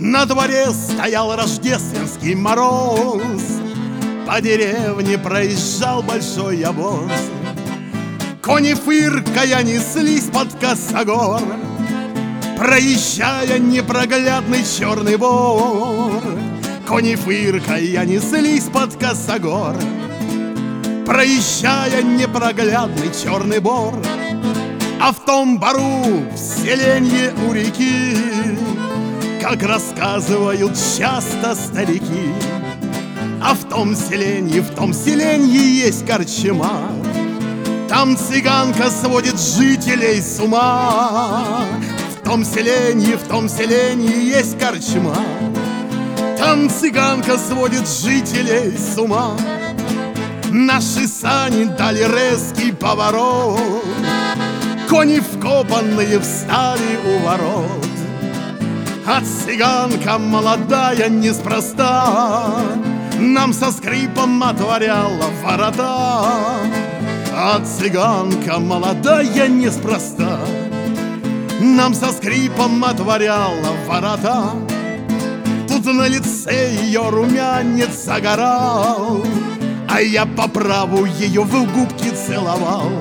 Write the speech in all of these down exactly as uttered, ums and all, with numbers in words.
На дворе стоял рождественский мороз, по деревне проезжал большой обоз. Кони фыркая неслись под косогор, проезжая непроглядный черный бор. Кони фыркая неслись под косогор, проезжая непроглядный черный бор. А в том бору, в селенье у реки, как рассказывают часто старики, а в том селенье, в том селенье есть корчма. Там цыганка сводит жителей с ума. В том селенье, в том селенье есть корчма. Там цыганка сводит жителей с ума. Наши сани дали резкий поворот, кони вкопанные встали у ворот. А цыганка молодая неспроста нам со скрипом отворяла ворота. А цыганка молодая неспроста нам со скрипом отворяла ворота. Тут на лице ее румянец загорал, а я по праву ее в губки целовал.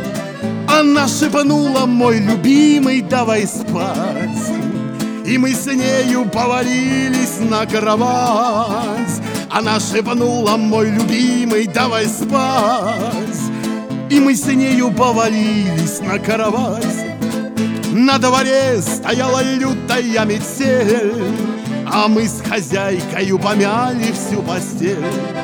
Она шепнула: мой любимый, давай спать. И мы с нею повалились на кровать. Она шепнула: мой любимый, давай спать. И мы с нею повалились на кровать. На дворе стояла лютая метель, а мы с хозяйкою помяли всю постель.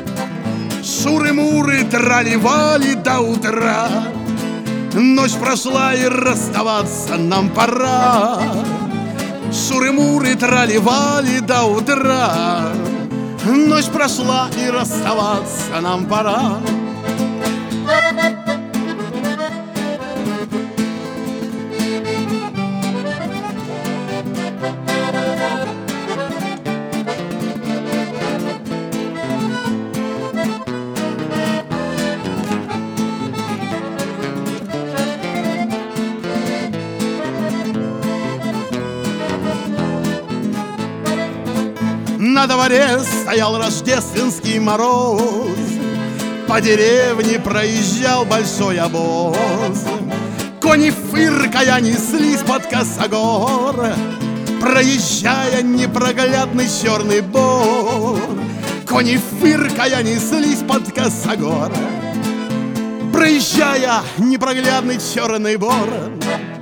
Шуры-муры трали-вали до утра. Ночь прошла и расставаться нам пора. Шуры-муры трали-вали до утра. Ночь прошла и расставаться нам пора. На дворе стоял рождественский мороз, по деревне проезжал большой обоз. Кони фыркая неслись под косогор, проезжая непроглядный черный бор. Кони фыркая неслись под косогор, проезжая непроглядный черный бор.